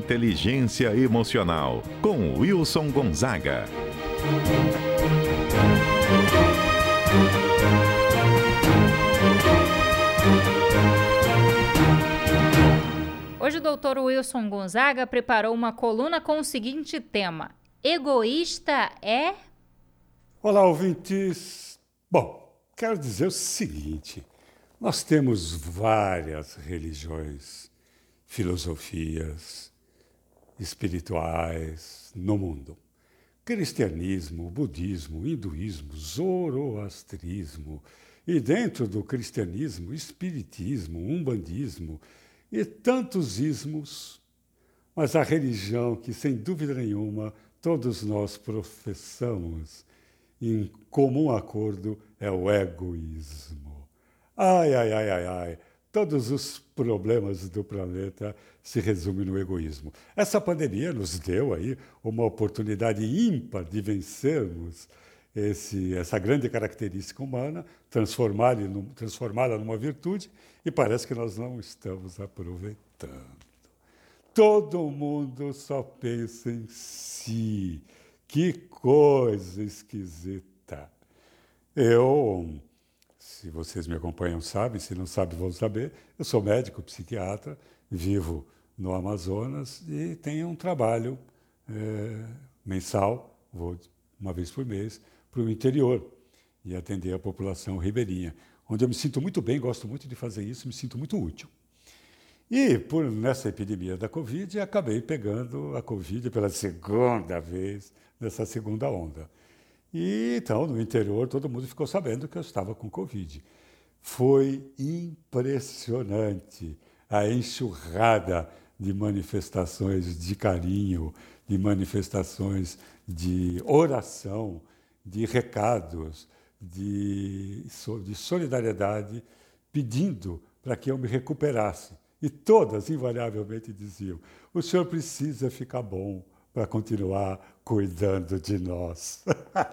Inteligência Emocional, com Wilson Gonzaga. Hoje o Dr. Wilson Gonzaga preparou uma coluna com o seguinte tema: egoísta é? Olá, ouvintes. Bom, quero dizer o seguinte: nós temos várias religiões, filosofias espirituais no mundo. Cristianismo, budismo, hinduísmo, zoroastrismo, e dentro do cristianismo, espiritismo, umbandismo e tantos ismos, mas a religião que, sem dúvida nenhuma, todos nós professamos em comum acordo é o egoísmo. Ai, ai, ai, ai, ai. Todos os problemas do planeta se resumem no egoísmo. Essa pandemia nos deu aí uma oportunidade ímpar de vencermos essa grande característica humana, transformá-la numa virtude, e parece que nós não estamos aproveitando. Todo mundo só pensa em si. Que coisa esquisita. Se vocês me acompanham, sabem, se não sabem, vão saber, eu sou médico, psiquiatra, vivo no Amazonas e tenho um trabalho mensal, vou uma vez por mês, para o interior e atender a população ribeirinha, onde eu me sinto muito bem, gosto muito de fazer isso, me sinto muito útil. E, nessa epidemia da Covid, acabei pegando a Covid pela segunda vez, nessa segunda onda. E, então, no interior, todo mundo ficou sabendo que eu estava com Covid. Foi impressionante a enxurrada de manifestações de carinho, de manifestações de oração, de recados, de solidariedade, pedindo para que eu me recuperasse. E todas, invariavelmente, diziam: o senhor precisa ficar bom para continuar cuidando de nós.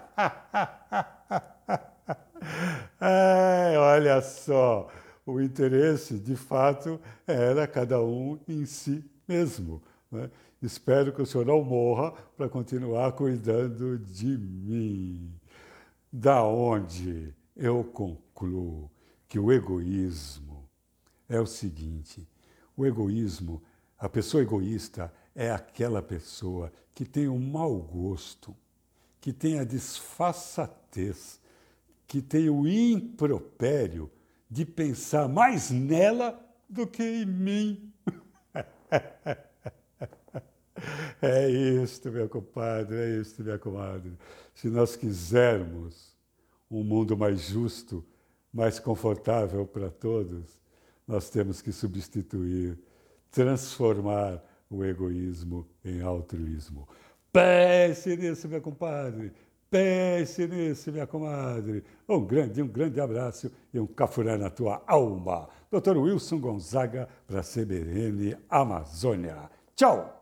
Olha só, o interesse, de fato, era cada um em si mesmo, né? Espero que o senhor não morra para continuar cuidando de mim. Da onde eu concluo que o egoísmo é o seguinte: o egoísmo, a pessoa egoísta é aquela pessoa que tem o mau gosto, que tem a desfaçatez, que tem o impropério de pensar mais nela do que em mim. É isto, meu compadre, é isto, minha comadre. Se nós quisermos um mundo mais justo, mais confortável para todos, nós temos que substituir, transformar o egoísmo em altruísmo. Pense nisso, meu compadre. Pense nisso, minha comadre. Um grande abraço e um cafuné na tua alma. Dr. Wilson Gonzaga para a CBN Amazônia. Tchau!